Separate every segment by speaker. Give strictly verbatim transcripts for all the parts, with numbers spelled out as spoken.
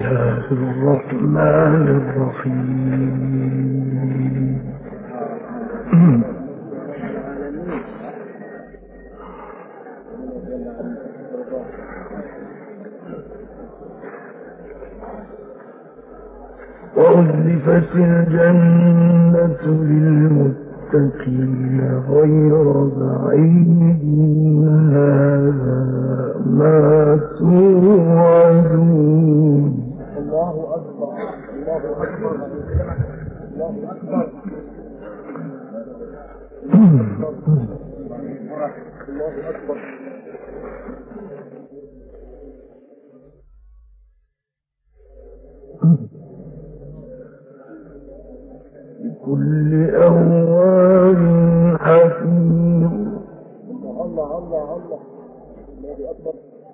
Speaker 1: الله الرحمن الرحيم. وأزلفت الجنة للمتقين غير بعيد هذا ما توعدون.
Speaker 2: الله أكبر الله أكبر الله أكبر الله أكبر.
Speaker 1: كل أواب حفيظ.
Speaker 2: الله الله الله الله أكبر.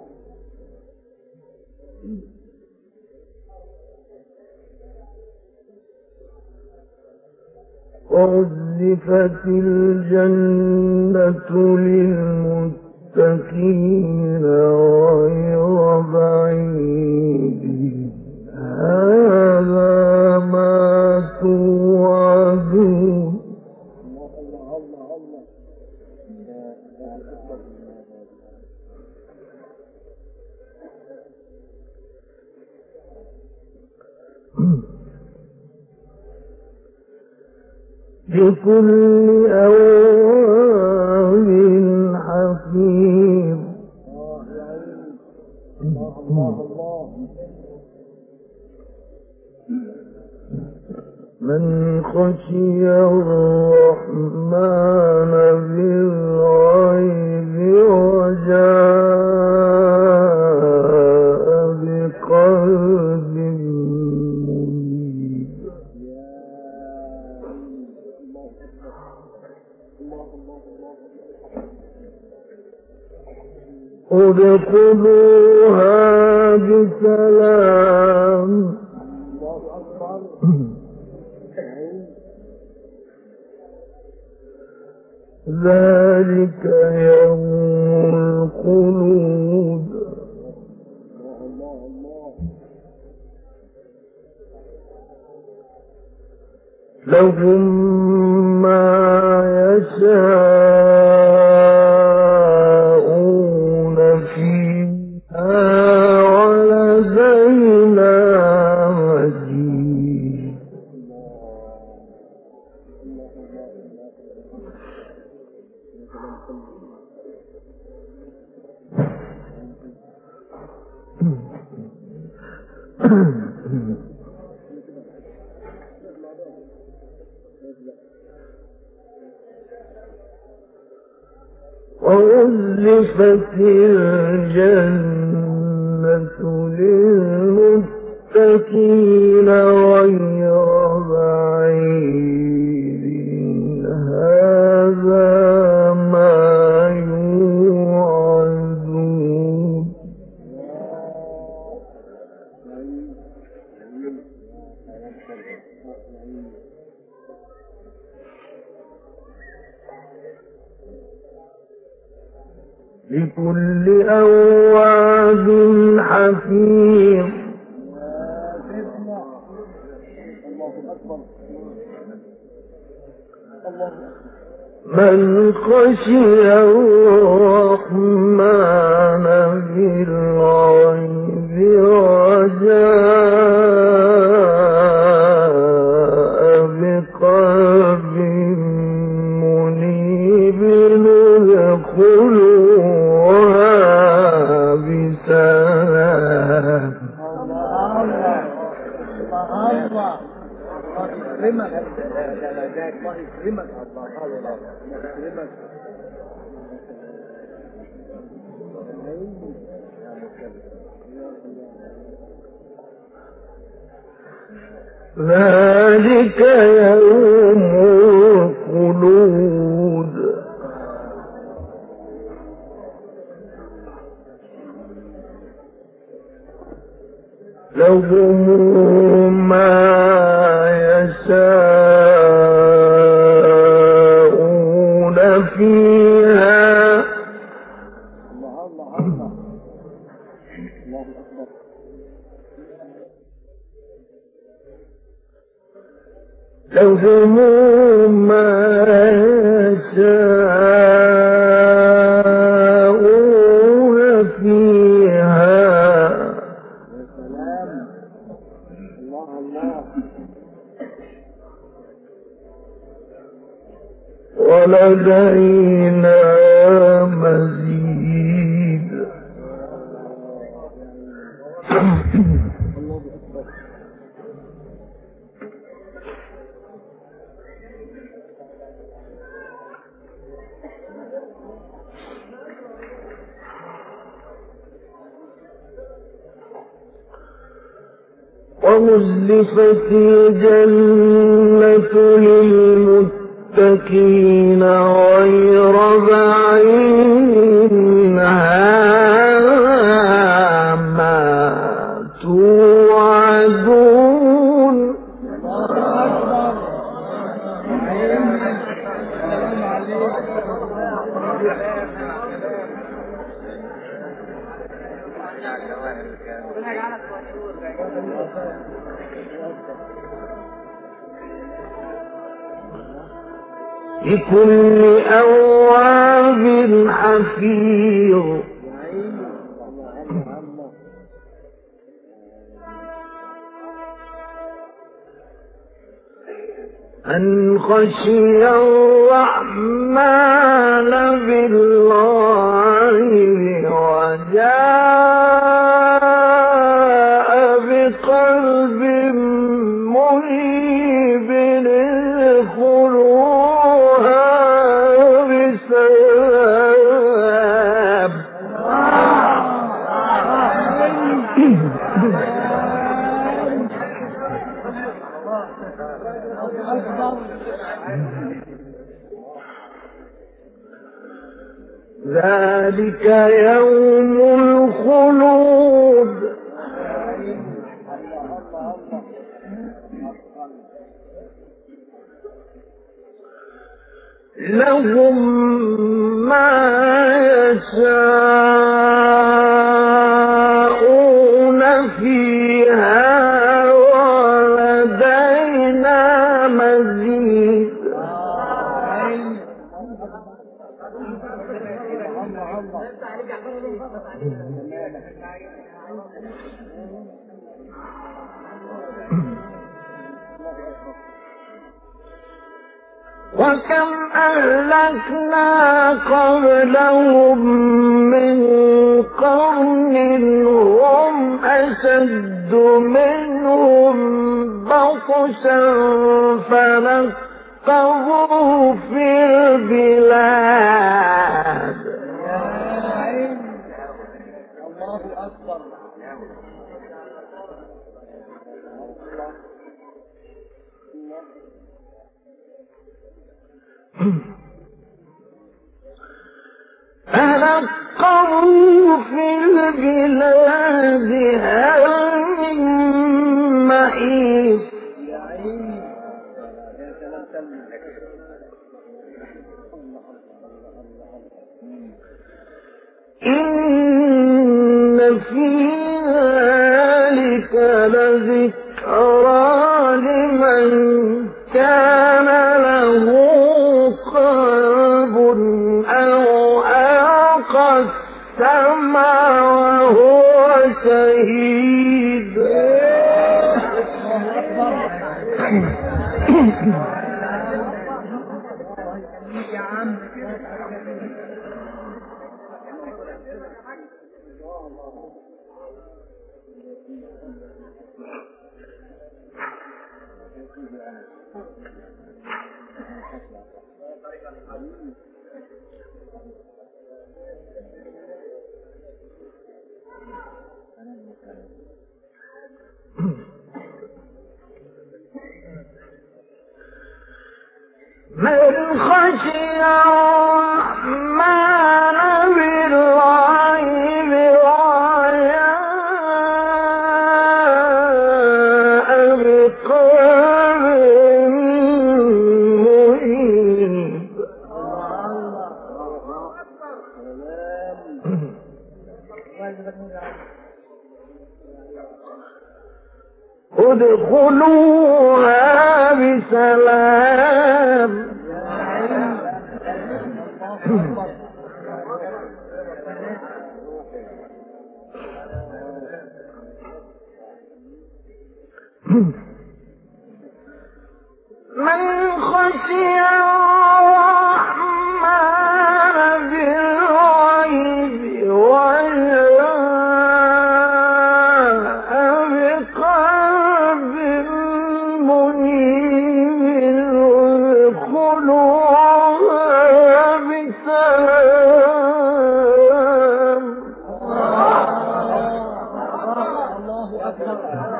Speaker 1: وأزلفت الجنة للمتقين غير بعيد هذا ما توعدون.
Speaker 2: الله الله الله
Speaker 1: بكل أواب حفيظ.
Speaker 2: الله الله الله.
Speaker 1: من خشي الرحمن بالغيب وجاء بقلب منيب. ادخلوها بسلام. ذلك يوم الخلود. لهم ما يشاءون فيها ولدينا مزيد. وأزلفت الجنة للمتقين غير بعيد هذا ما يوعدون. لكل أواب حفيظ. من خشي الرحمن بالغيب وجاء بقلب منيب ادخلوها بسلام.
Speaker 2: يكرمك الله يكرمك الله يكرمك.
Speaker 1: ذلك يوم الخلود. لهم ما يشاءون فيها لهم ما يشاءون فيها ولدينا مزيد. وأزلفت الجنة للمتقين غير بعيد هذا ما توعدون. لكل أواب حفيظ. من خشي الرحمن بالغيب وجاء بقلب منيب ادخلوها بسلام. ذلك يوم الخلود. لهم ما يشاءون فيها ولدينا مزيد. وكم أهلكنا قبلهم من قرن هم أشد منهم بطشا فنقبوا في البلاد.
Speaker 2: الله أكبر.
Speaker 1: فنقبوا في البلاد هل من محيص. إن في ذلك لذكرى لمن كان له قلب أو ألقى السمع وهو شهيد. من خشي الرحمن بالغيب وجاء بقلب منيب. ادخلوها بسلام من خشي الرحمن بالغيب وجاء بقلب منيب ادخلوها بسلام.
Speaker 2: الله أكبر.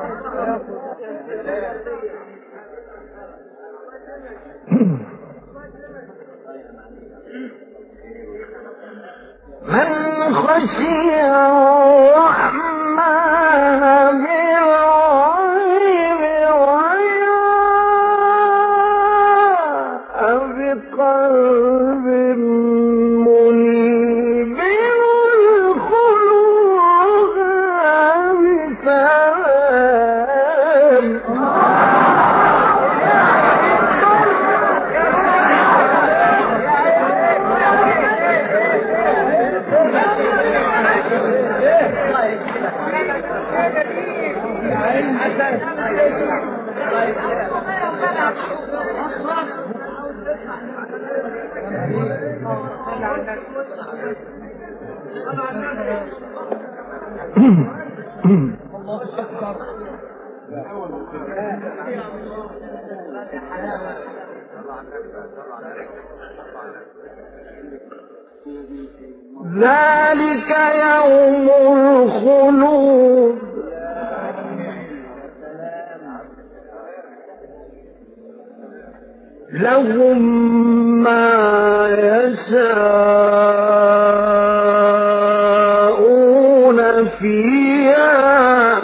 Speaker 1: من خشي الرحمن بالغيب وجاء بقلب منيب ادخلوها بسلام. ذلك يوم الخلود لهم ما يشاءون فيها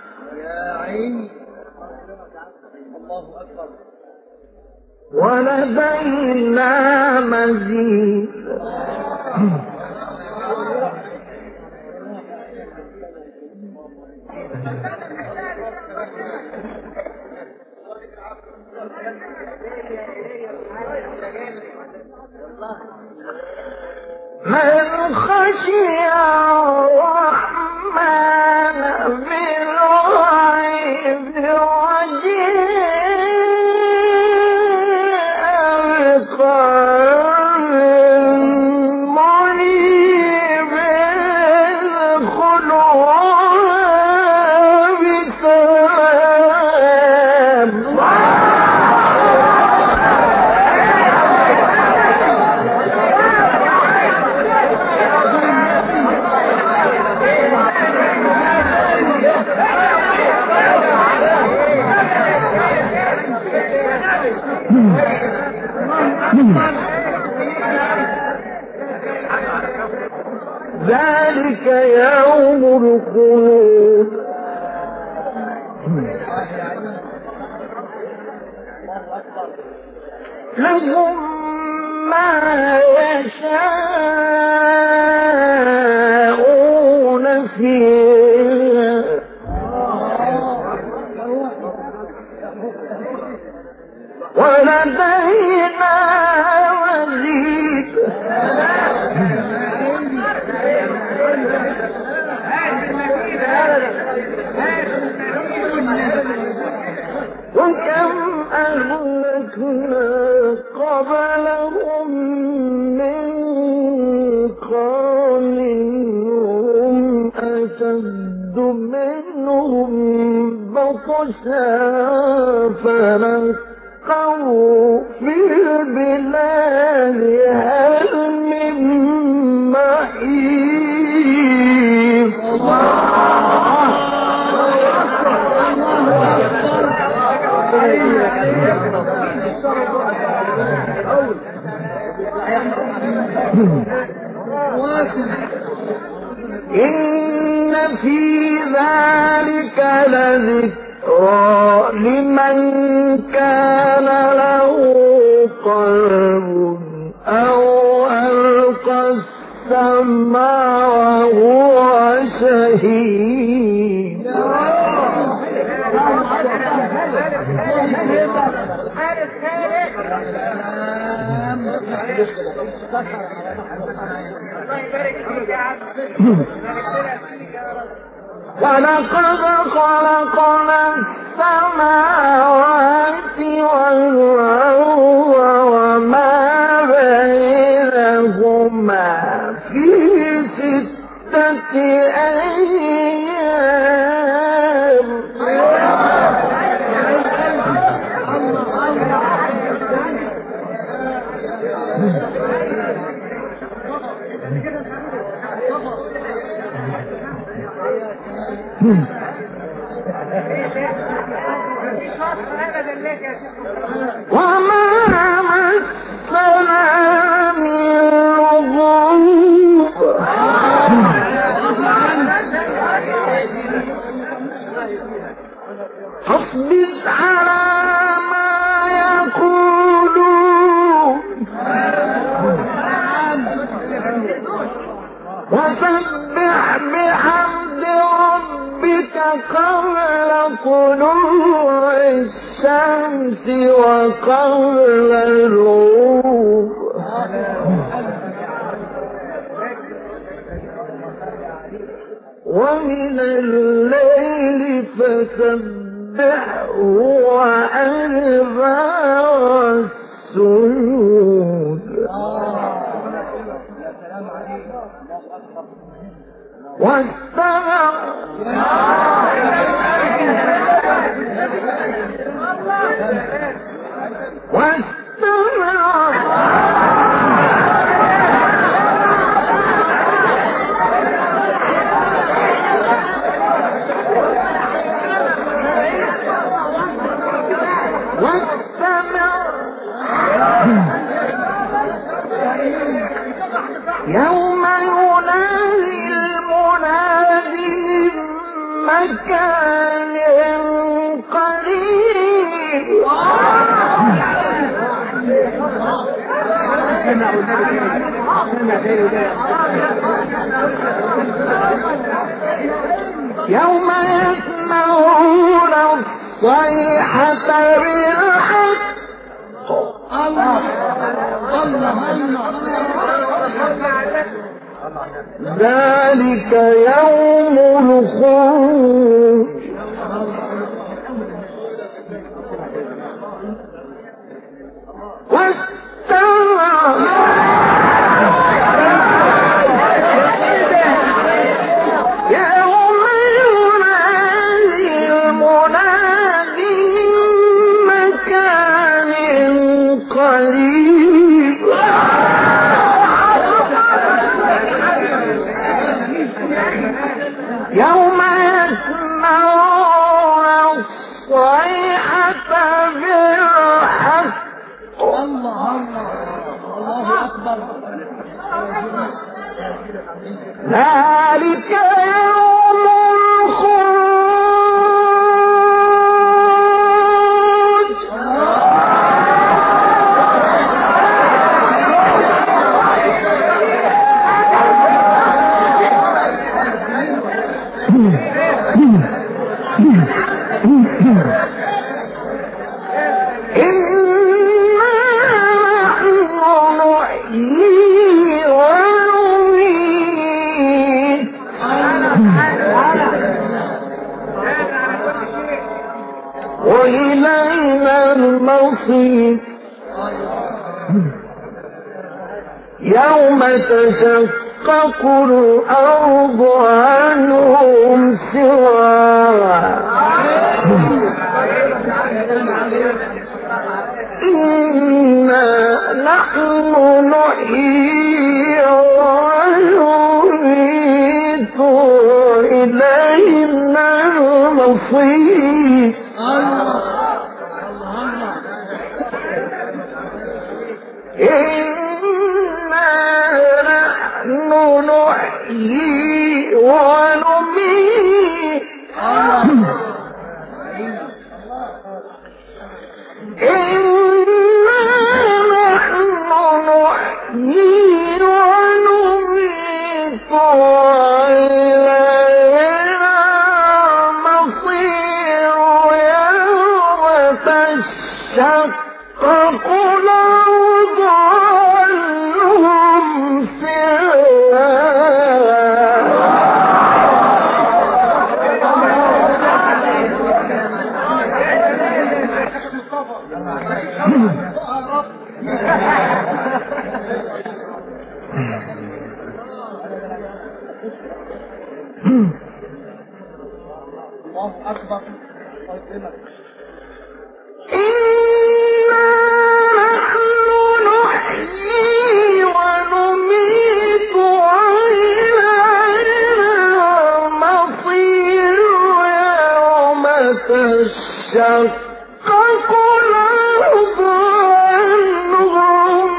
Speaker 1: ولدينا مزيد. من خشي الرحمن بالغيب وجاء بقلب منيب ادخلوها بسلام. ذلك يوم الخلود لهم ما يشاءون فيها ولدينا مزيد. وكم أهلكنا قبلهم من قرن هم أشد منهم بطشا فنقروا في البلاد هل من محيص. إن في ذلك لذكرى لمن كان له قلب أو ألقى السمع وهو شهيد. ولقد خلقنا السماوات والأرض وما بينهما في ستة أيام وما مسنا من لغوب فاصبر على ما يقولون وسبح بحمد ربك قبل طلوع الشمس وقبل الغروب ومن الليل فسبحه وأدبار السجود واستمع واستمع يوم ينادي المنادي من مكان قريب يوم يسمعون الصيحة بالحق الله الله ذلك يوم الخروج واستمع يوم ينادي المنادي من مكان قريب يوم يسمعون الصيحة بالحق
Speaker 2: الله الله الله أكبر
Speaker 1: ذلك يوم الخروج وإلينا المصير يوم تشقق الأرض عنهم سرارا إنا نحن نحيي ونميت وإلينا المصير إنا نحن نحيي ونميت إنا نحن نحيي ونميت وإلينا المصير يوم تشقق الأرض عنهم
Speaker 2: الله أكبر.
Speaker 1: إنا نحن نحيي ونميت وإلينا المصير يوم تشقق الأرض عنهم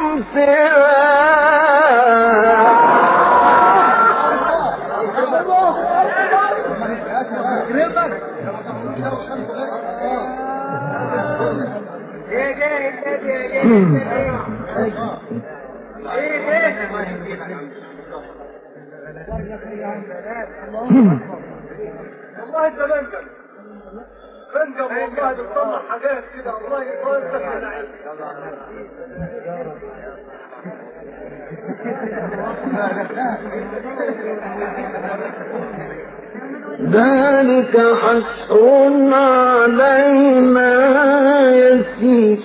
Speaker 3: والله انت بنجم بنجم والله بتطلع حاجات كده الله يطول
Speaker 1: ذلك حسر علينا يسير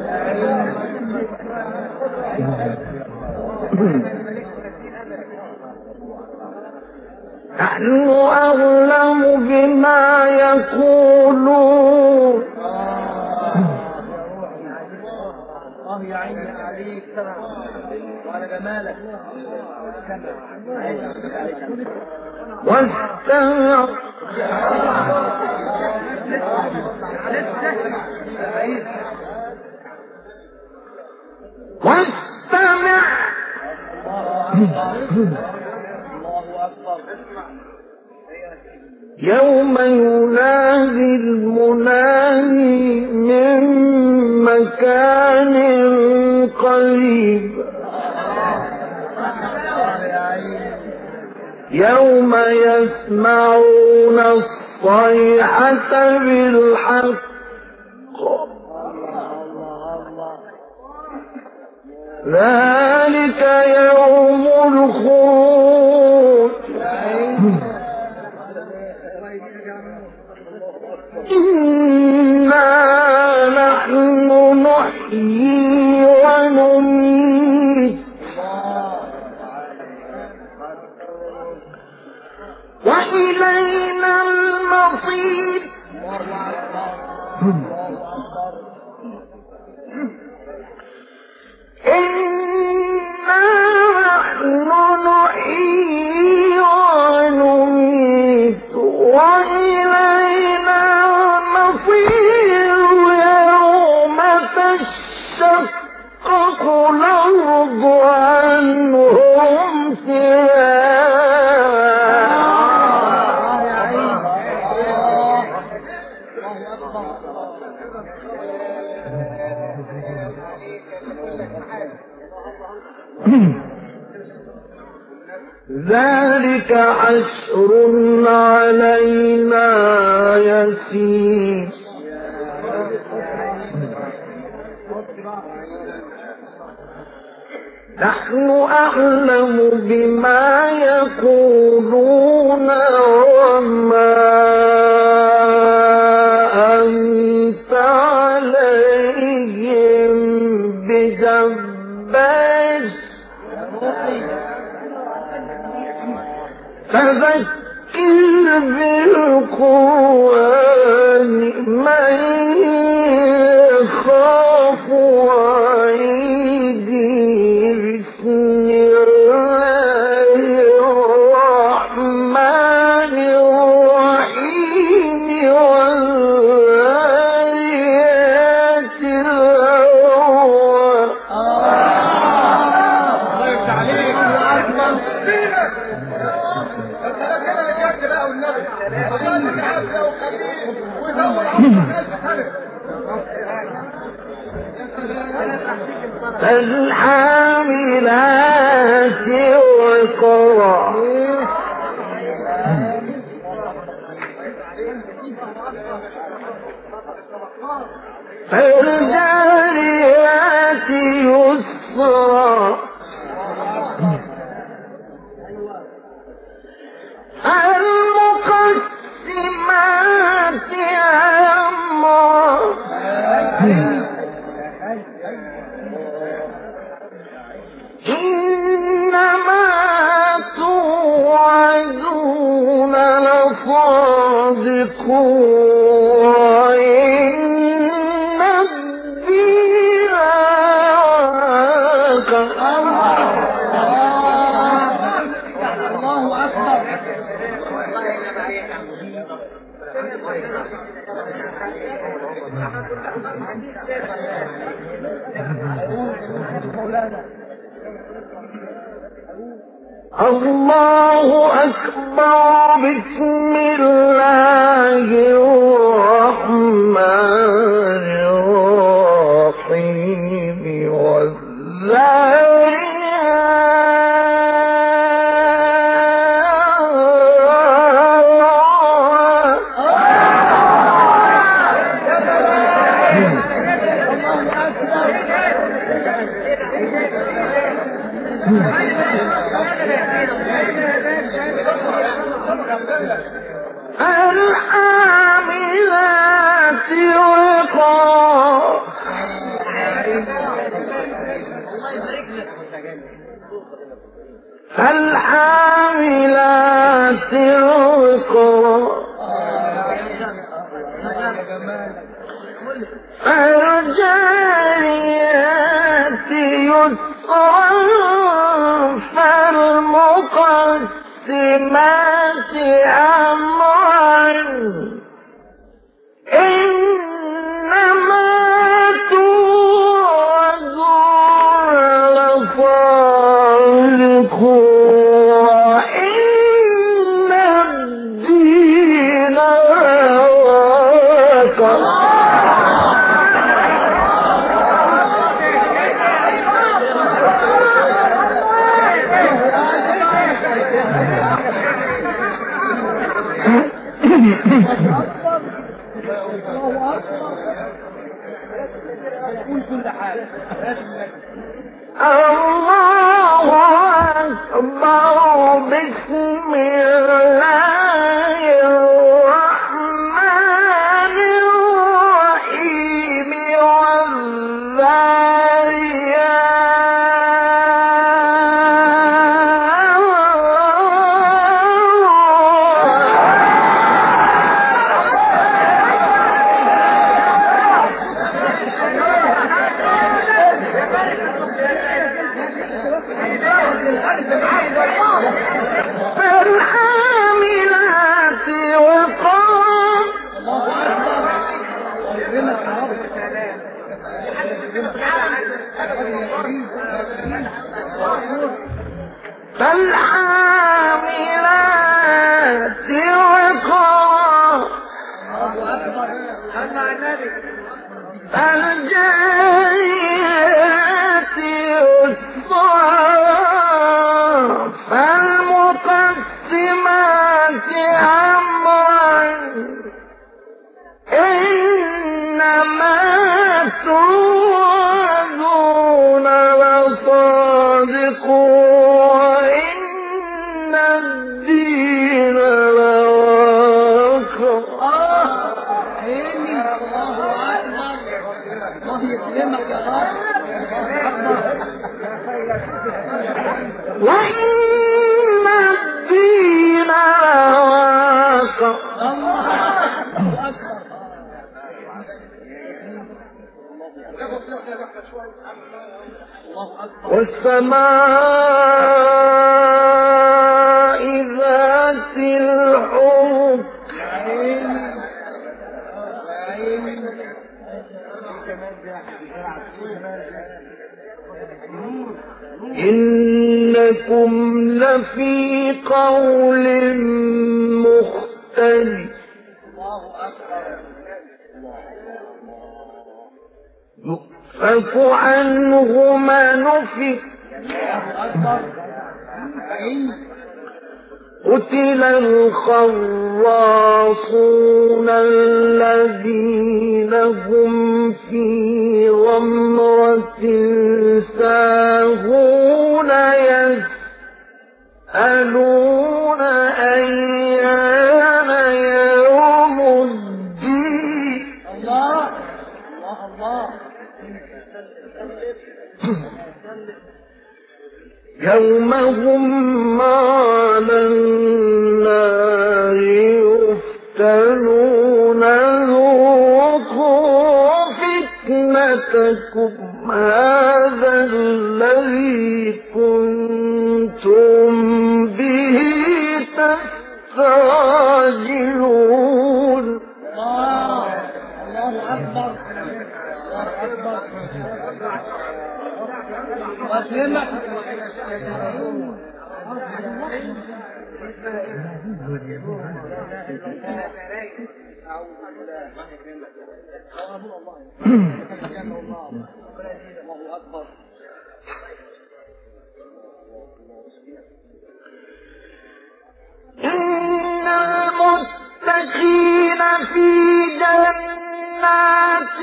Speaker 1: نحن أعلم بما يقولون
Speaker 2: الله يعين عليك وعلى جمالك.
Speaker 1: واستمع واستمع يوم ينادي المنادي من مكان قريب يوم يسمعون الصيحة بالحق ذلك يوم الخروج إنا نحن نحيي ونميت وإلينا المصير إنا نحن نحيي ونميت وإلينا المصير يوم تشقق الأرض عنهم ذلك حشر علينا يسير نحن أعلم بما يقولون وما أنت عليهم بجبار فذكر بالقرآن من يخاف وعيدي بسم الله الرحمن الرحيم والذاريات ذروا فالحاملات وقرا فالجاريات الله أكبر. بسم الله الرحمن الرحيم. الحاملات وقرا. فالحاملات وقرا. فالجاريات يسرا. فالمقسمات أمرا. إنما توعدون لصادق وإن الدين لواقع. الله أكبر. بسم الله الرحمن الرحيم. فالحاملات وقرا. فالحاملات وقرا. فالجاريات يسرا. فالمقسمات أمرا. إنما توعدون لصادق وإن الدين لواقع. وإن الدين لواقع. والسماء ذات الحبك. إنكم لفي قول مختلف. يؤفك عنه من أفك. قتل الخراصون الذين هم في غمرة ساهون يسألون أيان يوم الدين.
Speaker 2: الله الله
Speaker 1: يوم هم على النار يفتنون. ذوقوا فتنتكم هذا الذي كنتم به تستعجلون.
Speaker 2: الله الله أكبر الله أكبر وأسلمك
Speaker 1: إن المتقين في جنات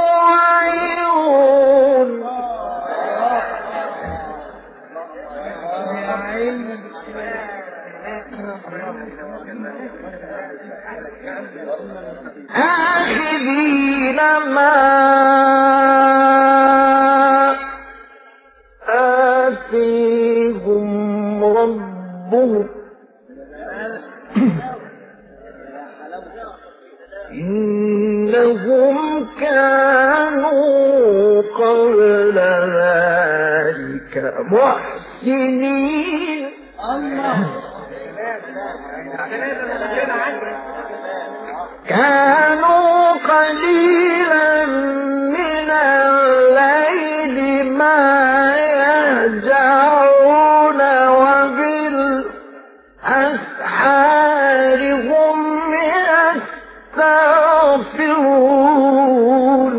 Speaker 1: وعيون آخذين ما آتيهم ربهم إنهم كانوا قبل ذلك محسنين
Speaker 2: الله
Speaker 1: كانوا قليلا من الليل ما يهجعون وبالأسحار هم يستغفرون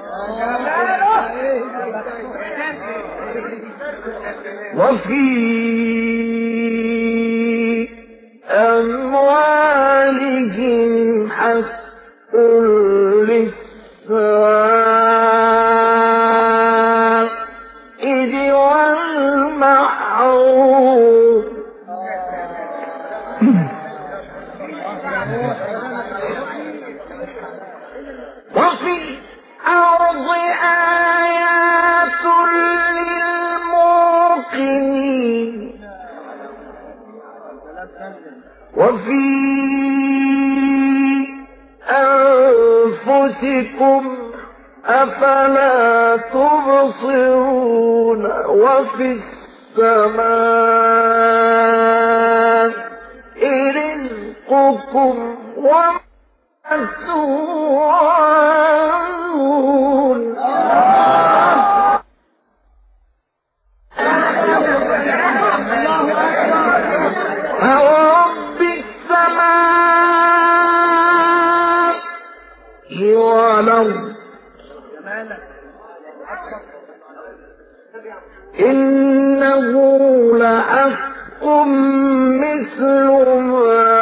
Speaker 1: وفي أموالهم حق للسائل والمحروم وفي الأرض آيات للموقنين وفي أنفسكم أفلا تبصرون وفي السماء رزقكم وما توعدون فورب السماء والأرض إنه لحق مثل ما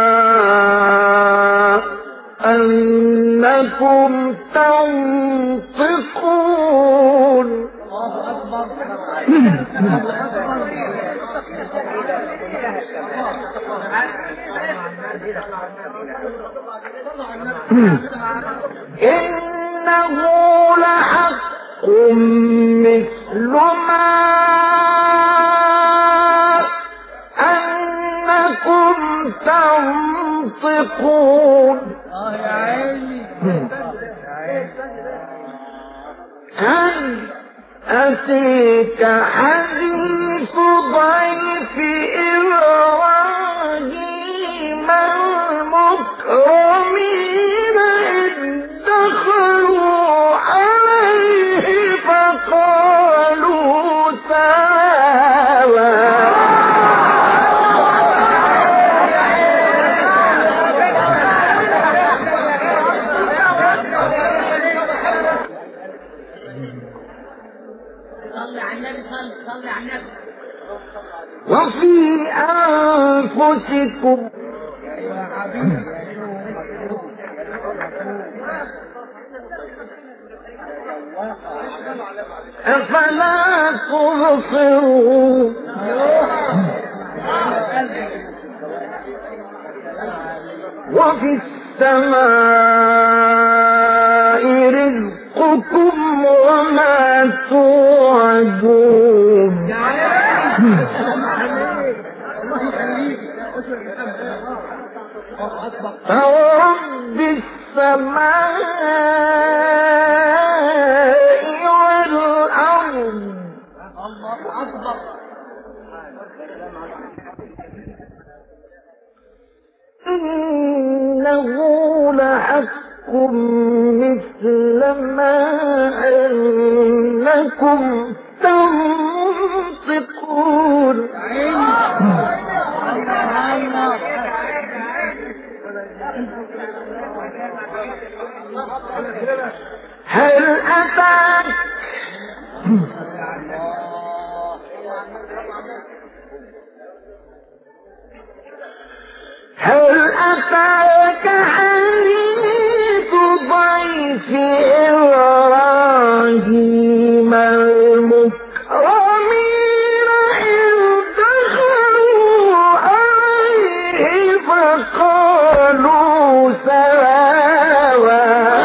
Speaker 1: أنكم تنطقون
Speaker 2: الله أكبر
Speaker 1: إنه لحق مثل ما أنكم تنطقون
Speaker 2: آه يا عيني
Speaker 1: هل أتيك حديث ضيف إبراهيم المكرمين إذ دخلوا عليه فقالوا سلاما وفي أنفسكم أفلا تبصرون وفي السماء رزقكم وما توعدون فورب السماء والأرض
Speaker 2: الله أكبر
Speaker 1: إنه لحق مثل مثل ما أنكم تنطقون هل أتاك هل أتاك حديث ضيف إبراهيم المكرمين إذ دخلوا عليه فقالوا سلاما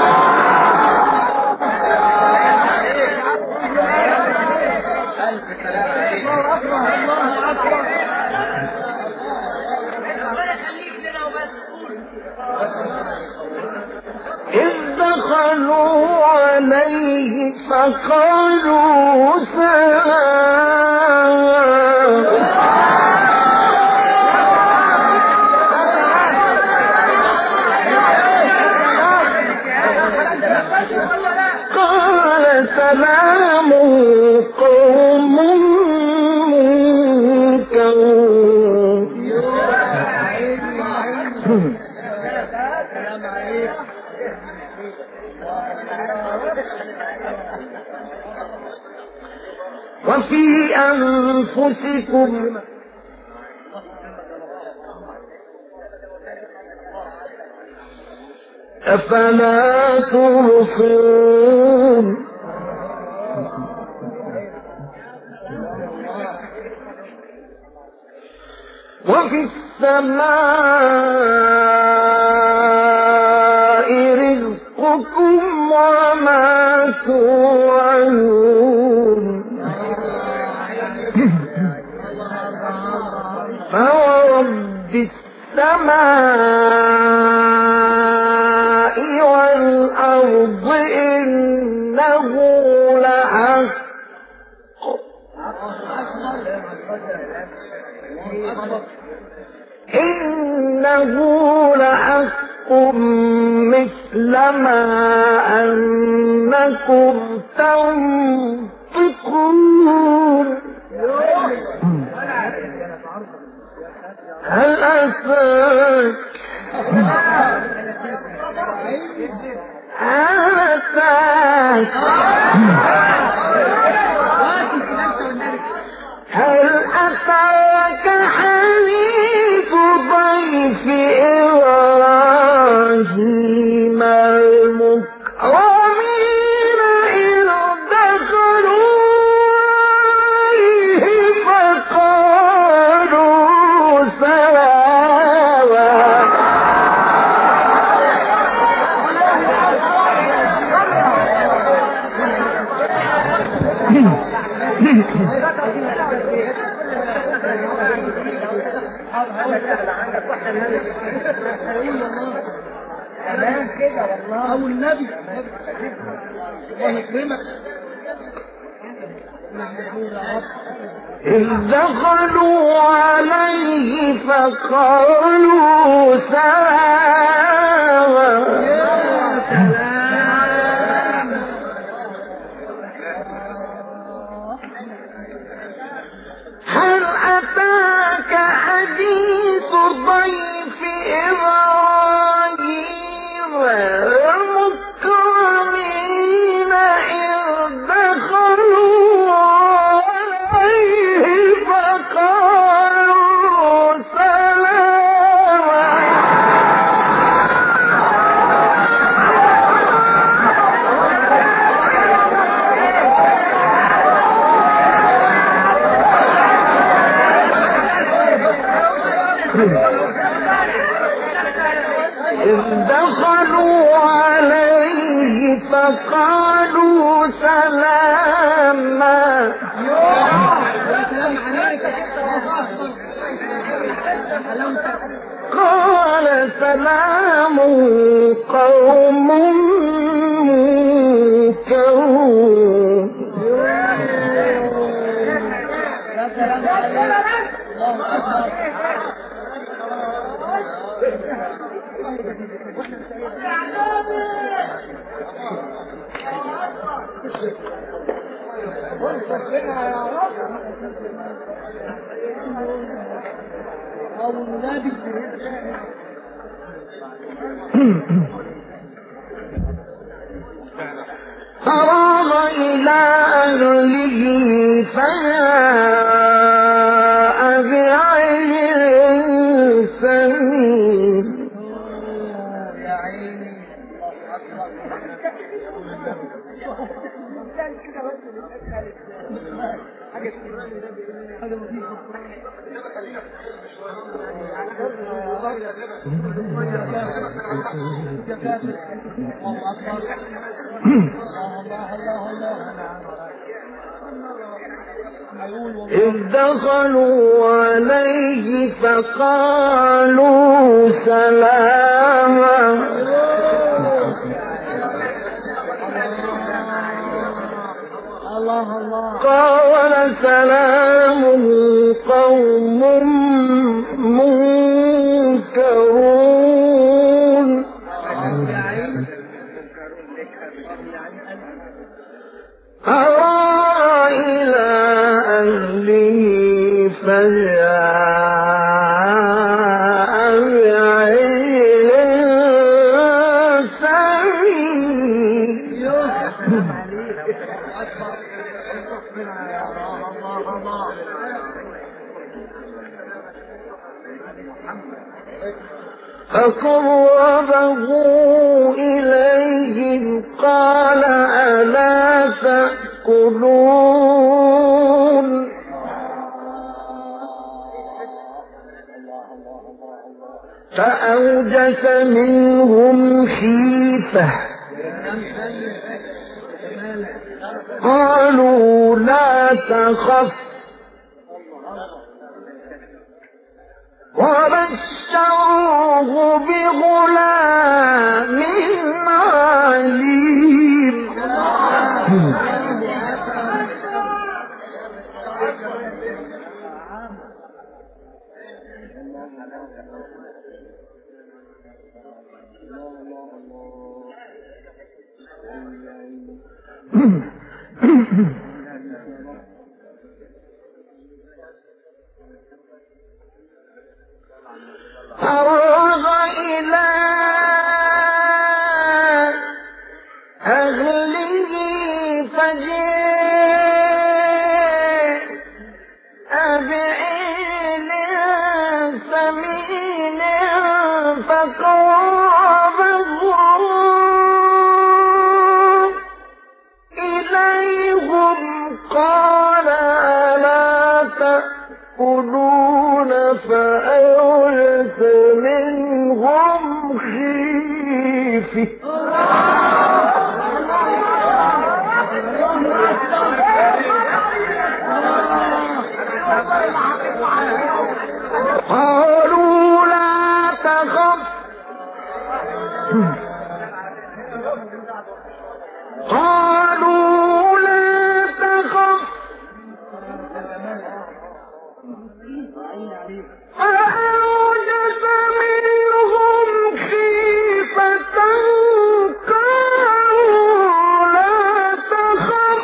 Speaker 1: إذ دخلوا عليه فقالوا سلاما قال سلام قوم منكرون وفي أنفسكم أفلا تبصرون وفي السماء رزقكم وما توعدون فورب السماء والأرض إنه لحق إنه لحق مثل ما أنكم تنطقون هل أتاك هل أتاك هل أتاك حديث ضيف إبراهيم المكرمين إذ دخلوا عليه فقالوا سلاما
Speaker 2: كده والله او النبي الله يكرمك
Speaker 1: إذ دخلوا عليه فقالوا سلاما هل أتاك حديث ضيف إبراهيم المكرمين إذ دخلوا عليه فقالوا سلاما إذ دخلوا عليه فقالوا سلاما قال سلام قوم منكرون
Speaker 2: ربنا يا رب او النبي
Speaker 1: فراغ إلى أهله فجاء بعجل سمين.
Speaker 2: يا عيني
Speaker 1: إذ دخلوا عليه فقالوا سلاما قال سلام قوم منكرون. أوى إلى أهله فجاء بعجل سمين. فقربه إليهم قال ألا تأكلون. فأوجس منهم خيفة قالوا لا تخف وبشروه بغلام عليم. فراغ إلى أهله فجاء بعجل سمين فقربه إليهم قال ألا تأكلون فأوجس منهم خيفة قالوا لا تخف قالوا لا تخف فأوجس منهم خيفة قالوا لا تخف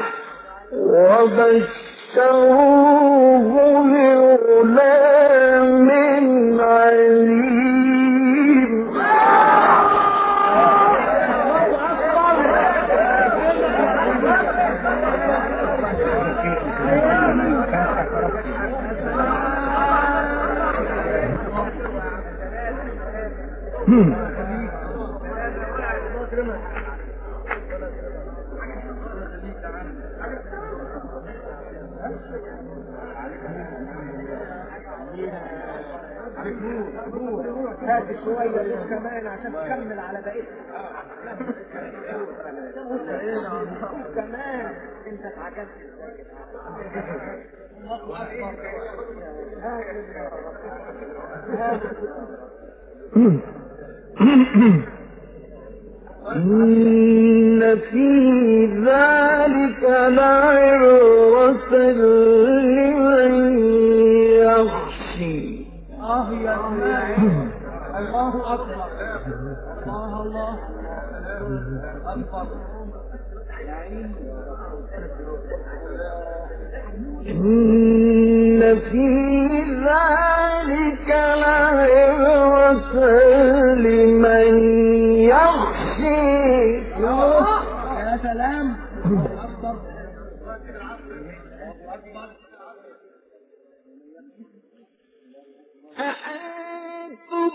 Speaker 1: وبشروه بغلام عليم.
Speaker 2: هات شوية كمان عشان تكمل على بقيتها كمان انت اتعجبت
Speaker 1: إن في ذلك لعبرة لمن يخشى.
Speaker 2: اه يا الله أكبر الله الله أكبر
Speaker 1: إن في ذلك لعبرة لمن يخشى.
Speaker 2: يا سلام.
Speaker 1: أأنتم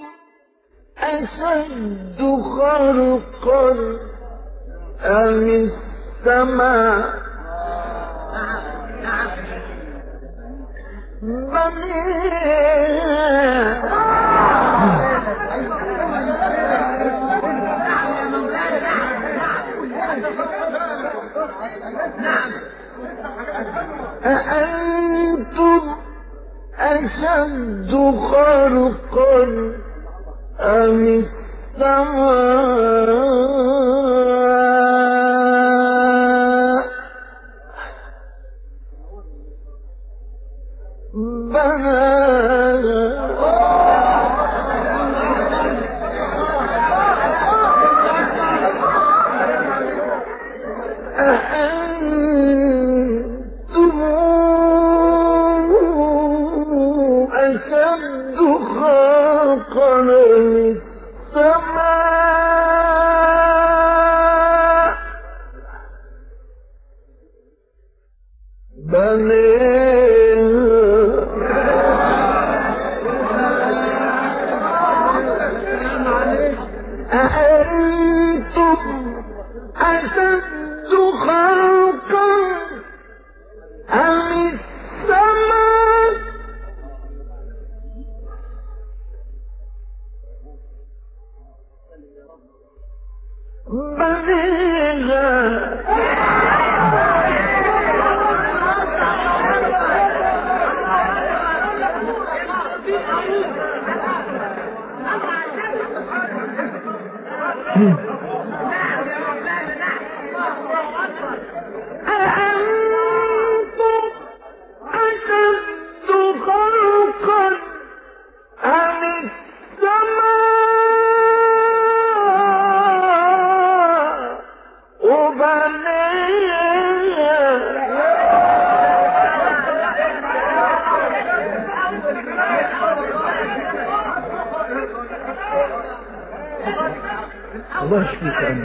Speaker 1: أشد خلقا أم السماء أأنتم أشد خلقا أم السماء أأنتم أشد خلقا من السماء بنيها. أأنتم أشد خلقا أم السماء أأنتم أشد خلقا أم السماء وبنيها. الله يشفيك أنت.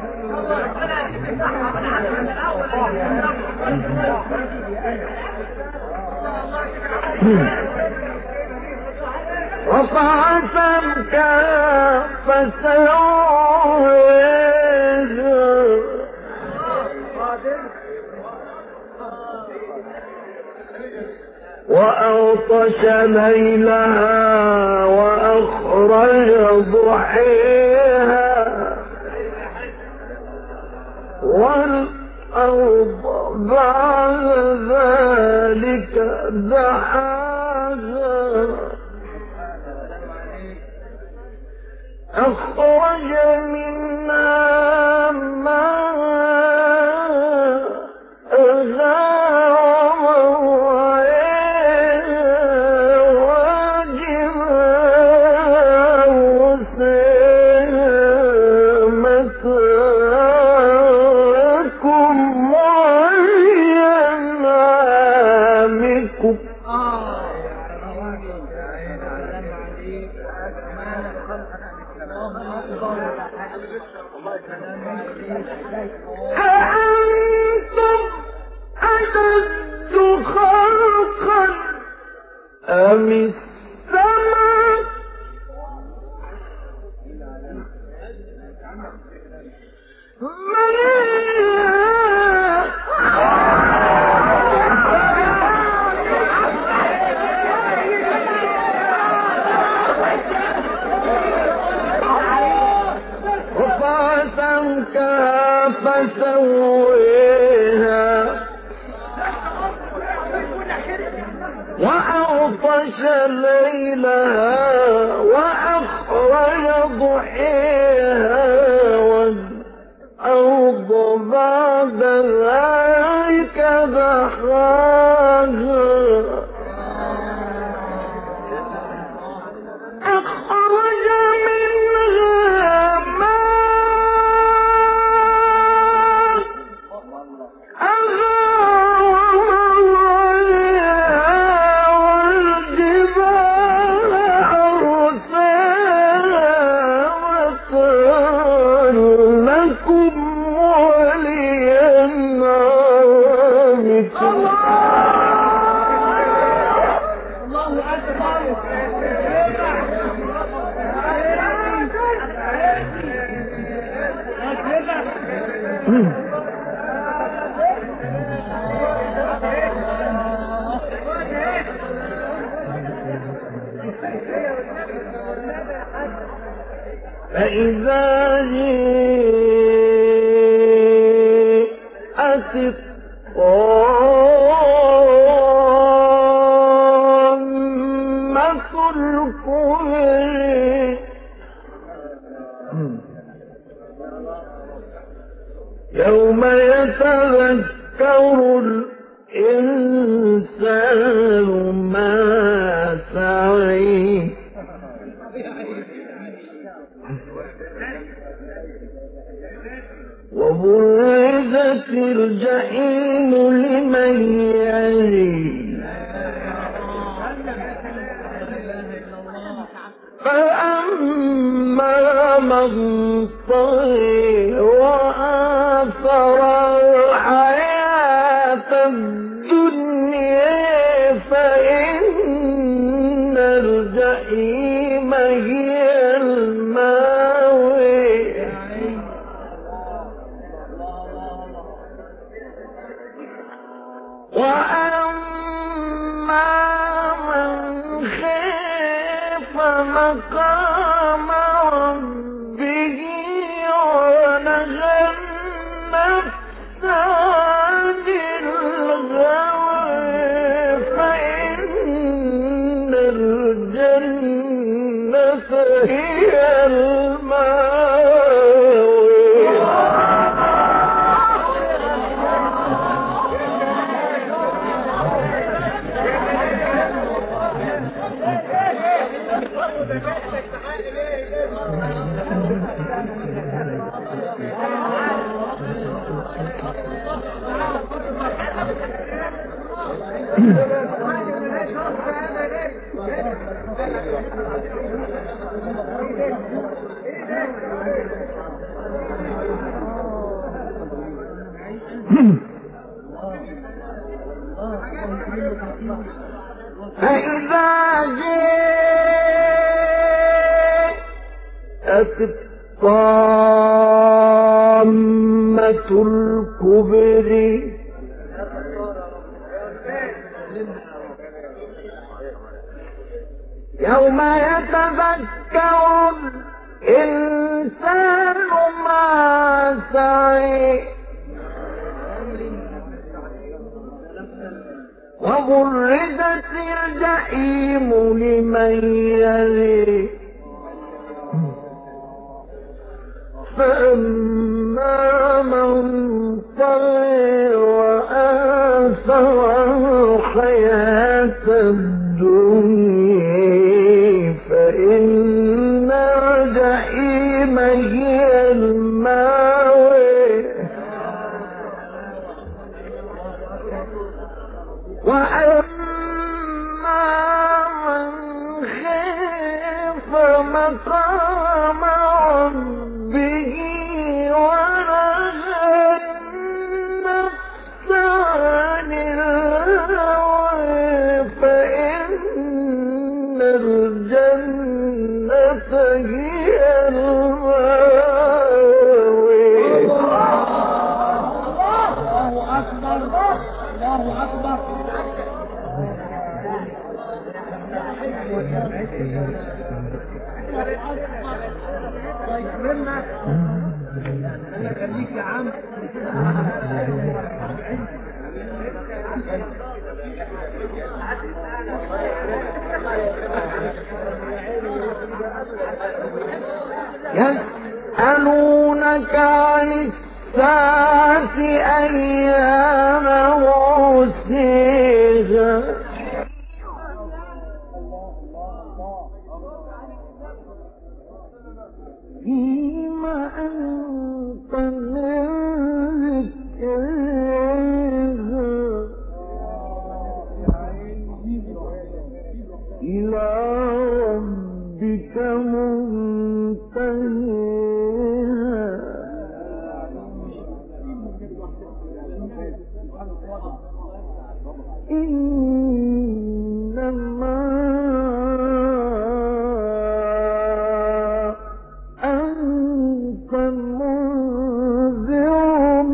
Speaker 1: رفع سمك فسويه وأغطش ليلها وأخرج ضحيها والأرض بعد ذلك دحاها أخرج منها ماءها أأنتم أشد خلقا أم السماء فسمكها فسويها وأغطش ليلها وأخرج ضحيها والأرض بعد ذلك دحاها أخرج منها ماءها فإذا جاءت الطامة الكبرى يوم يتذكر الإنسان ما سعى وبرزت الجحيم لمن يرى فأما من طغى وآثر الحياة الدنيا فإن الجحيم هي المأوى وأما من خاف مقام ربه ونهى النفس عن الهوى فإن الجنة هي المأوى فإذا جاءت الطامة الكبرى يوم يتذكر الإنسان ما سعى وبرزت الجحيم لمن يرى فأما من طغى وآثر الحياة الدنيا فإن الجحيم هي المأوى وأما من خاف مقام ربه ونهى النفس عن الهوى فإن الجنة هي المأوى.
Speaker 2: الله أكبر الله أكبر. طيب منك انا خليك يا عم.
Speaker 1: يسألونك عن الساعة أيان مرسيها فيما أنت من ذكرها إلى ربك منتهيها إنما أنت منذر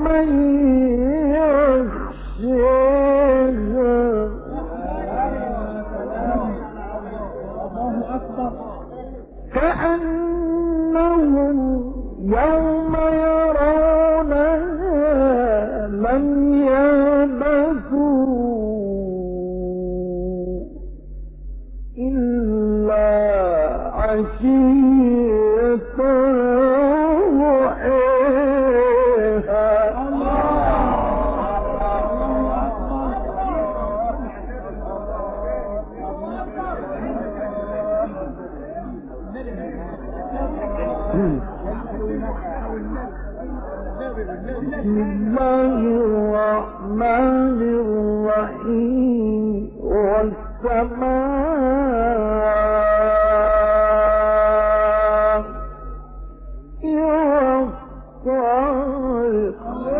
Speaker 1: الله الرحمن الرحيم والسماء والطارق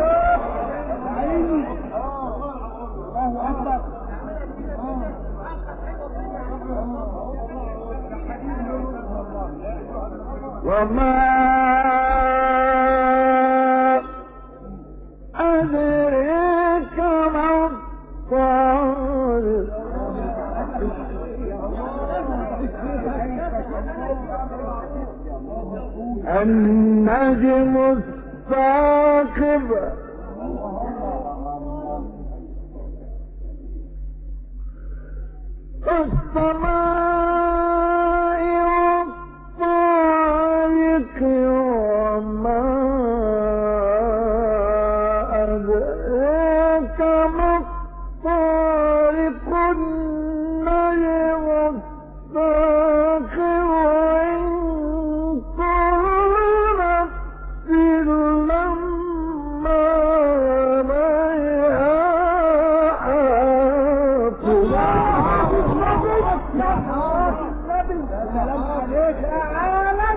Speaker 1: وما أدريك ما الطارق النجم الثاقب والسماء والطارق وما أدريك ما الطارق النجم الثاقب وإن كل نفس لما عليها حافظ.
Speaker 2: سلام عليك يا عالم.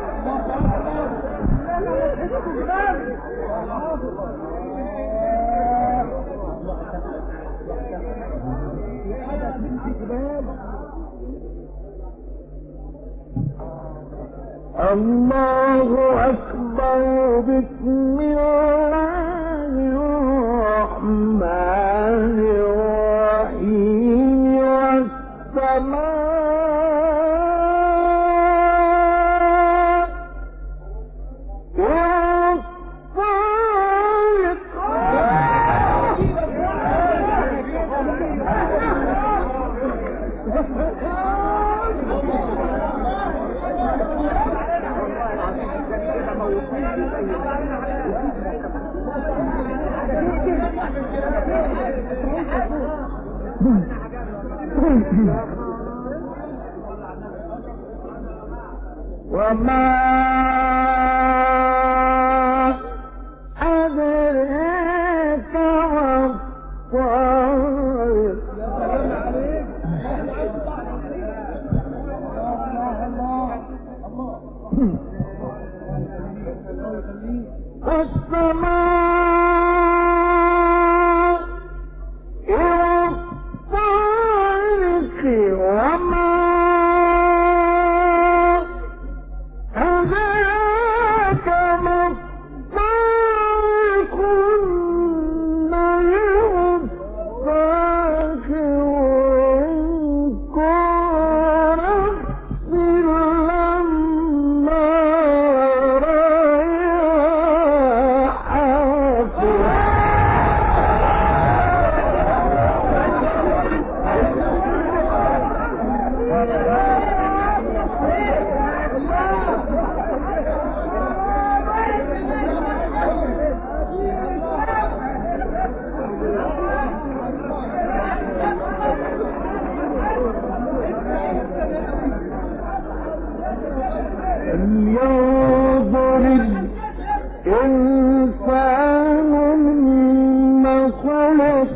Speaker 1: الله أكبر. بسم الله الرحمن الرحيم والسماء والطارق وما أدريك ما الطارق والسماء والطارق وما أدريك ما الطارق النجم الثاقب وإن كل نفس لما عليها حافظ. لينظر الإنسان مما خلق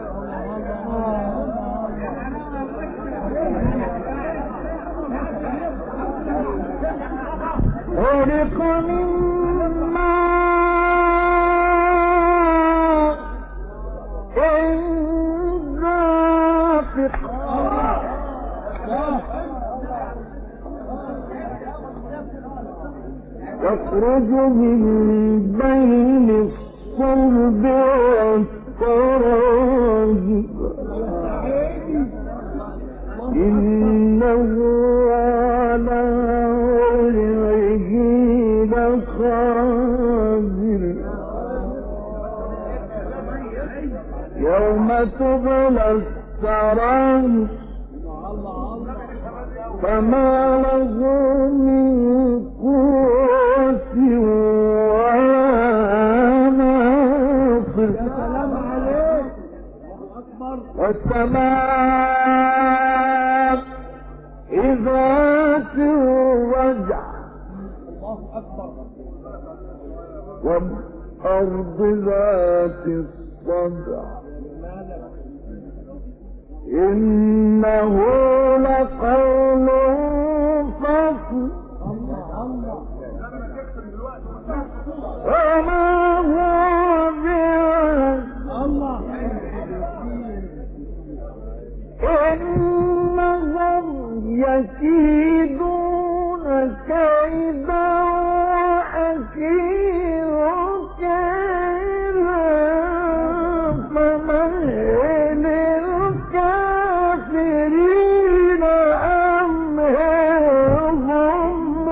Speaker 1: خلق من ماء دافق يخرج من بين الصلب والترائب إنه على وجهه لقادر يوم تبلى السرائر فما له من قوة ولا ناصر. والسماء ذات الرجع والأرض والأرض ذات الصدع إنه لقول فصل وما هو إنهم يكيدون كيدا وأكيد كيدا فمهل الكافرين أمهلهم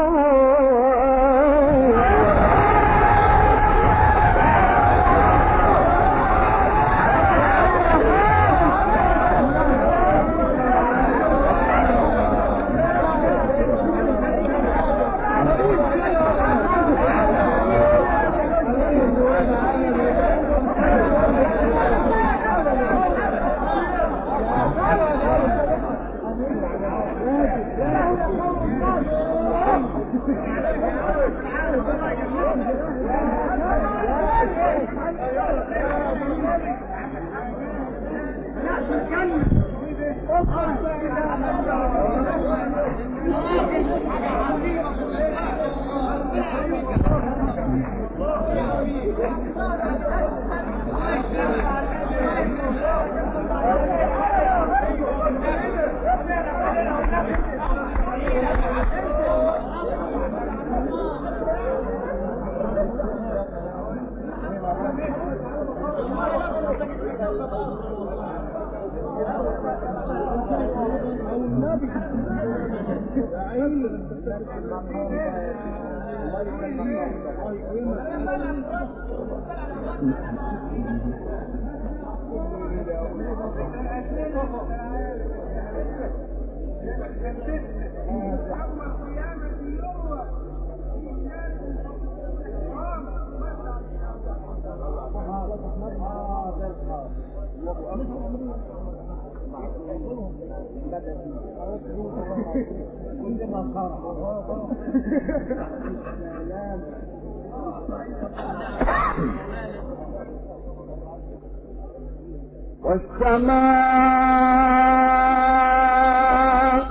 Speaker 1: والسماء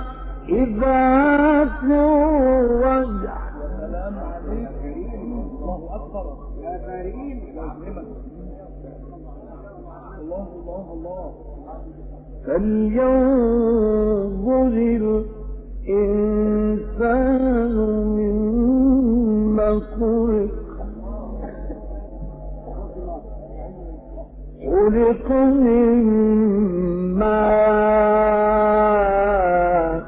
Speaker 1: ذات الرجع
Speaker 2: السلام عليك كريم الله أكبر يا كريم الله الله الله
Speaker 1: فلينظر الإنسان مما خلق خلق من ماء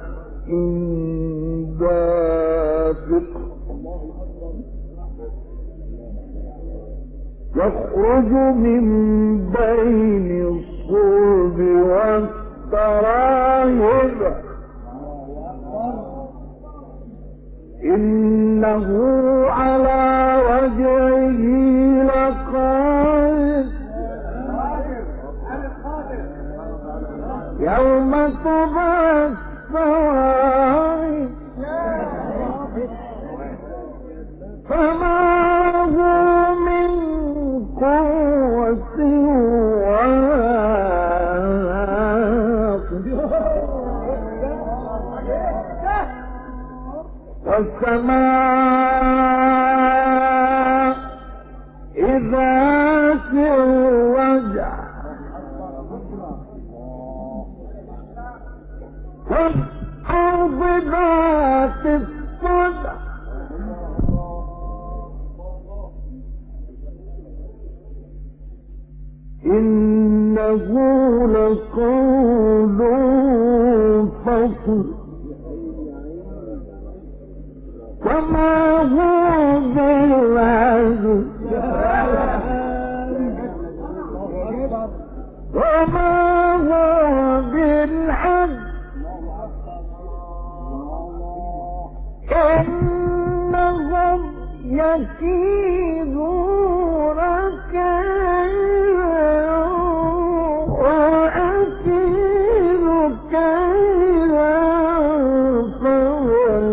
Speaker 1: دافق يخرج من بين الصلب والترائب إنه على وجهه لقادر يوم تبلى السرائر فما هو من قوة والسماء ذات الرجع والأرض ذات الصدع إنه لقول فصل وما هو بالعزل وما هو بالحق إنهم يكيدون كيدا وأكيد كيدا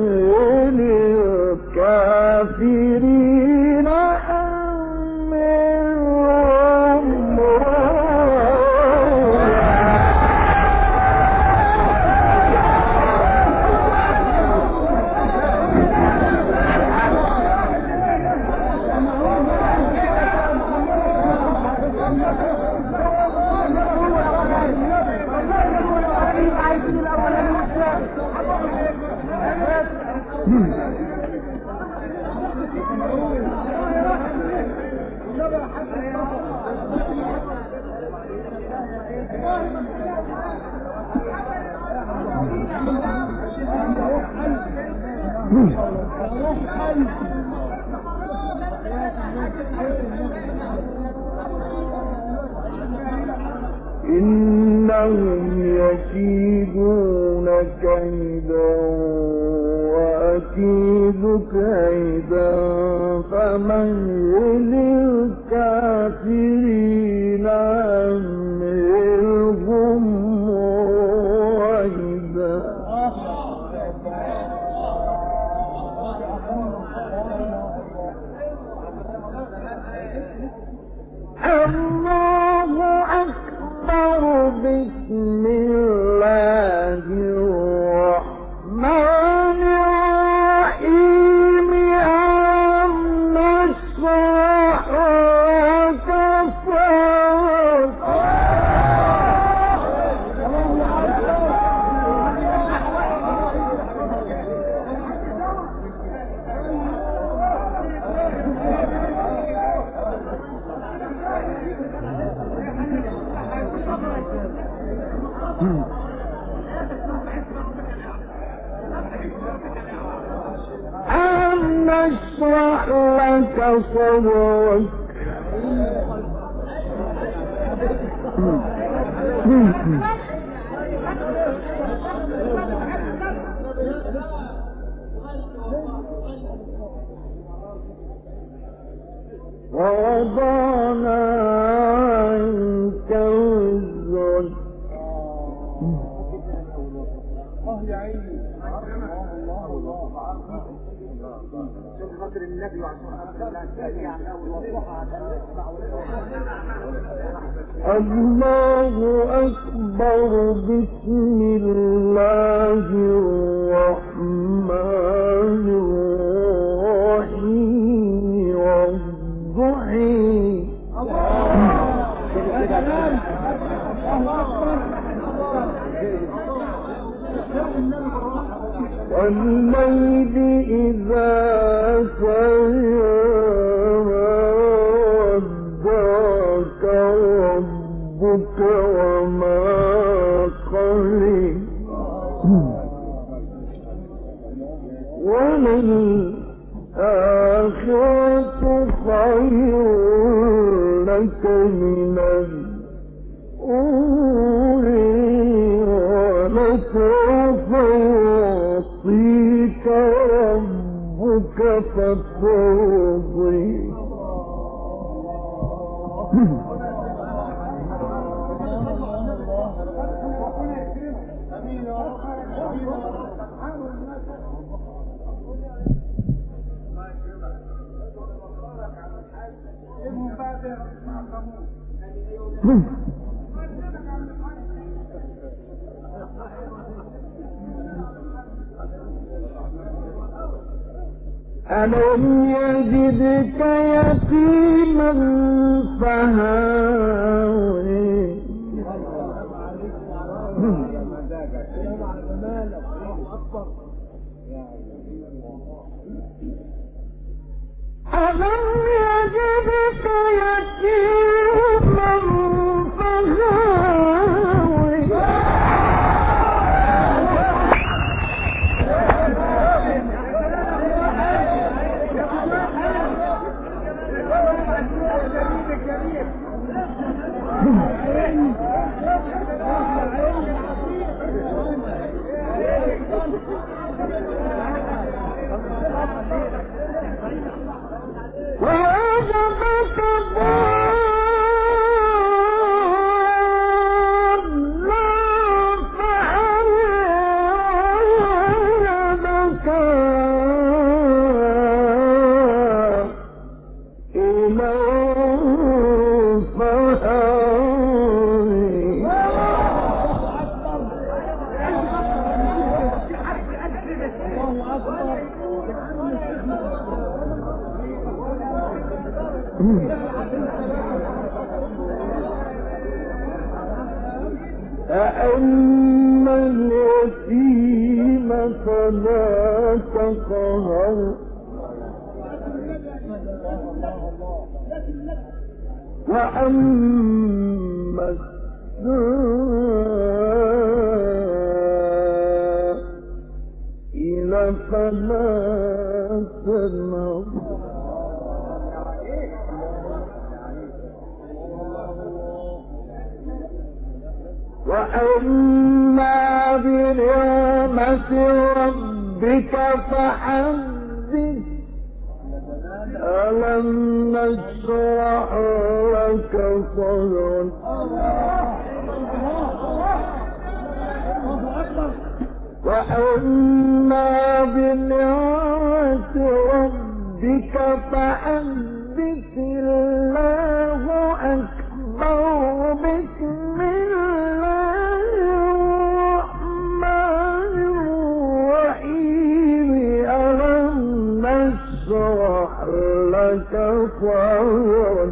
Speaker 1: فويل الكافرين أمهلهم إنهم يكيدون كيدا وأكيد كيدا فمهل الكافرين أمهلهم رويدا. الله أكبر. بسم الله الرحمن الرحيم. ألم نشرح لك صدرك. ألم نشرح لك صدرك. ووضعنا عنك وزرك. الله أكبر. بسم الله الرحمن الرحيم. والضحى. والليل إذا سجى ودعك ربك وما قلى. وللآخرة خير لك من الأولى ولسوف يعطيك ربك فترضى. ألم يجدك يتيما فهاوى. ألم يجدك يتيما فهاوى. ووجدك ضالا فهدى. إلى فأما اليتيم فلا تقهر. وأما إلى فلا تنظر وأما بنعمة ربك فحدث ألم نشرح لك صدرك وأما بنعمة ربك فحدث الله أكبر بسم الله الرحمن الرحيم ألم نشرح لك صدرك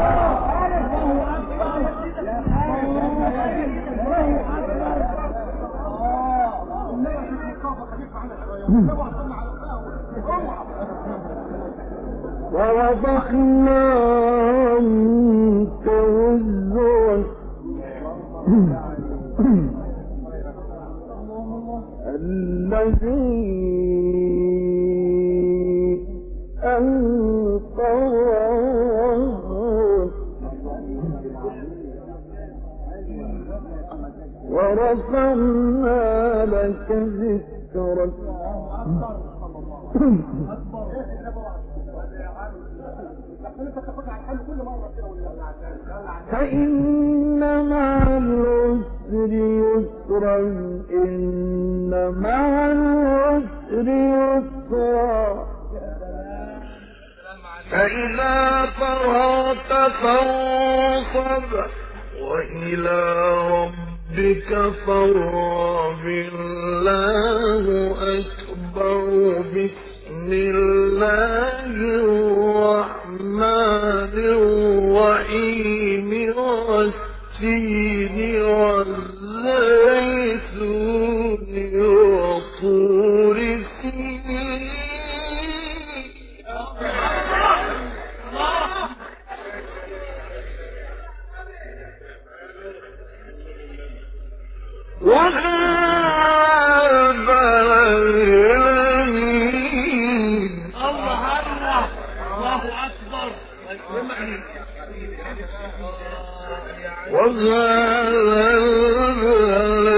Speaker 1: ووضعنا عنك وزرك الذي أنقض ورفعنا لك ذكرك فإن مع العسر يسرا إن مع العسر يسرا فإذا فرغت فانصب وإلى ربك فارغب الله أكبر بسم الله الرحمن الرحيم والتين والزيتون وطور سينين وهذا